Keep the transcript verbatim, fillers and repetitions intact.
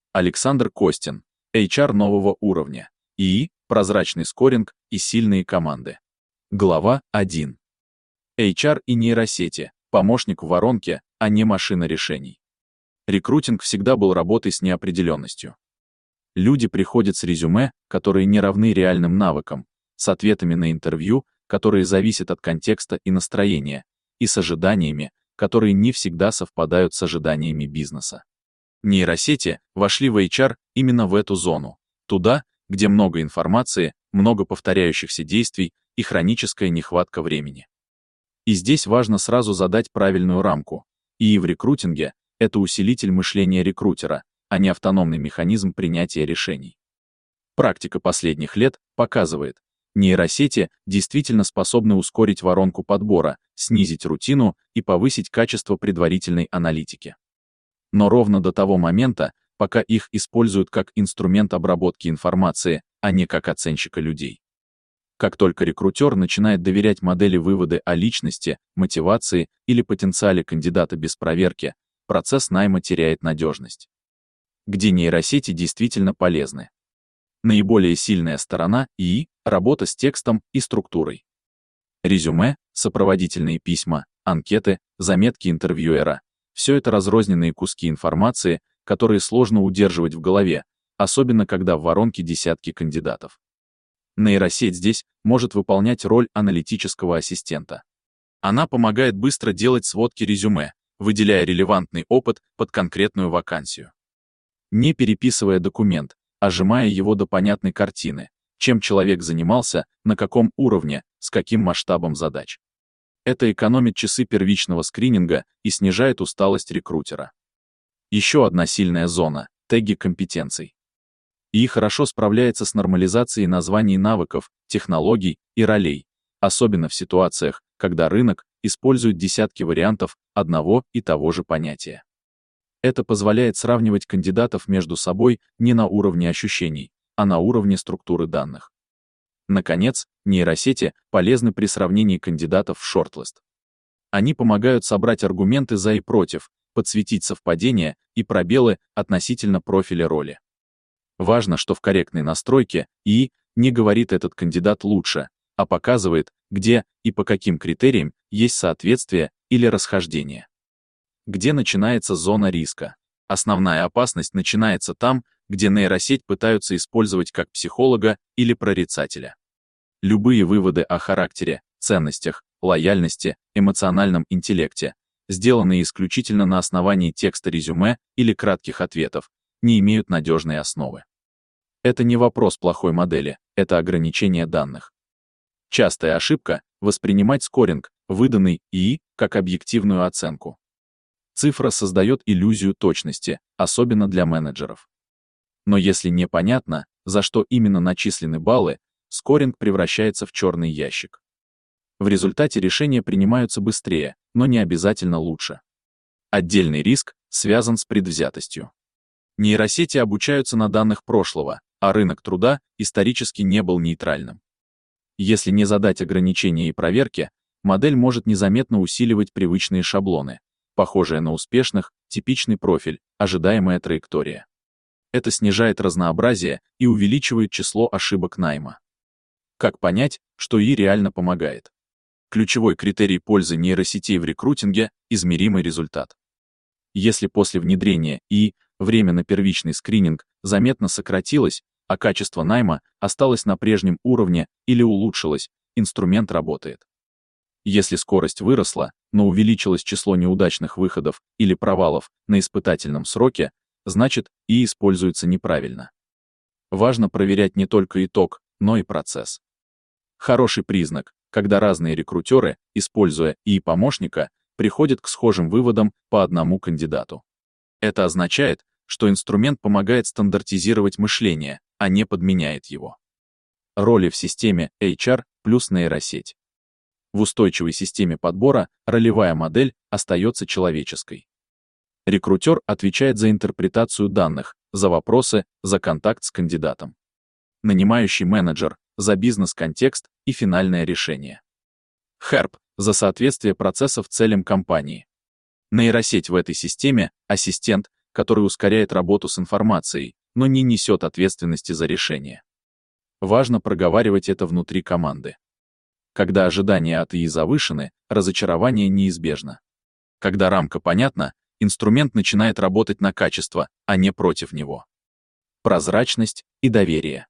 Александр Костин. эйч ар нового уровня. ИИ, прозрачный скоринг и сильные команды. Глава один. эйч ар и нейросети. Помощник в воронке, а не машина решений. Рекрутинг всегда был работой с неопределенностью. Люди приходят с резюме, которые не равны реальным навыкам, с ответами на интервью, которые зависят от контекста и настроения, и с ожиданиями, которые не всегда совпадают с ожиданиями бизнеса. Нейросети вошли в эйч ар именно в эту зону, туда, где много информации, много повторяющихся действий и хроническая нехватка времени. И здесь важно сразу задать правильную рамку. ИИ в рекрутинге — это усилитель мышления рекрутера, а не автономный механизм принятия решений. Практика последних лет показывает, нейросети действительно способны ускорить воронку подбора, снизить рутину и повысить качество предварительной аналитики. Но ровно до того момента, пока их используют как инструмент обработки информации, а не как оценщика людей. Как только рекрутер начинает доверять модели вывода о личности, мотивации или потенциале кандидата без проверки, процесс найма теряет надежность. Где нейросети действительно полезны? Наиболее сильная сторона ИИ — работа с текстом и структурой. Резюме, сопроводительные письма, анкеты, заметки интервьюера — все это разрозненные куски информации, которые сложно удерживать в голове, особенно когда в воронке десятки кандидатов. Нейросеть здесь может выполнять роль аналитического ассистента. Она помогает быстро делать сводки резюме, выделяя релевантный опыт под конкретную вакансию. Не переписывая документ, а сжимая его до понятной картины, чем человек занимался, на каком уровне, с каким масштабом задач. Это экономит часы первичного скрининга и снижает усталость рекрутера. Еще одна сильная зона — теги компетенций. ИИ хорошо справляется с нормализацией названий навыков, технологий и ролей, особенно в ситуациях, когда рынок использует десятки вариантов одного и того же понятия. Это позволяет сравнивать кандидатов между собой не на уровне ощущений, а на уровне структуры данных. Наконец, нейросети полезны при сравнении кандидатов в шортлист. Они помогают собрать аргументы за и против, подсветить совпадения и пробелы относительно профиля роли. Важно, что в корректной настройке ИИ не говорит этот кандидат лучше, а показывает, где и по каким критериям есть соответствие или расхождение. Где начинается зона риска? Основная опасность начинается там, где нейросеть пытаются использовать как психолога или прорицателя. Любые выводы о характере, ценностях, лояльности, эмоциональном интеллекте, сделанные исключительно на основании текста резюме или кратких ответов, не имеют надежной основы. Это не вопрос плохой модели, это ограничение данных. Частая ошибка — воспринимать скоринг, выданный ИИ, как объективную оценку. Цифра создает иллюзию точности, особенно для менеджеров. Но если непонятно, за что именно начислены баллы, скоринг превращается в черный ящик. В результате решения принимаются быстрее, но не обязательно лучше. Отдельный риск связан с предвзятостью. Нейросети обучаются на данных прошлого, а рынок труда исторически не был нейтральным. Если не задать ограничения и проверки, модель может незаметно усиливать привычные шаблоны, похожие на успешных, типичный профиль, ожидаемая траектория. Это снижает разнообразие и увеличивает число ошибок найма. Как понять, что ИИ реально помогает? Ключевой критерий пользы нейросетей в рекрутинге — измеримый результат. Если после внедрения ИИ время на первичный скрининг заметно сократилось, а качество найма осталось на прежнем уровне или улучшилось, инструмент работает. Если скорость выросла, но увеличилось число неудачных выходов или провалов на испытательном сроке, значит, ИИ используется неправильно. Важно проверять не только итог, но и процесс. Хороший признак, когда разные рекрутеры, используя ИИ-помощника, приходят к схожим выводам по одному кандидату. Это означает, что инструмент помогает стандартизировать мышление, а не подменяет его. Роли в системе эйч ар плюс нейросеть. В устойчивой системе подбора ролевая модель остается человеческой. Рекрутер отвечает за интерпретацию данных, за вопросы, за контакт с кандидатом. Нанимающий менеджер — за бизнес-контекст и финальное решение. херп — за соответствие процессов целям компании. Нейросеть в этой системе — ассистент, который ускоряет работу с информацией, но не несет ответственности за решение. Важно проговаривать это внутри команды. Когда ожидания от ИИ завышены, разочарование неизбежно. Когда рамка понятна, инструмент начинает работать на качество, а не против него. Прозрачность и доверие.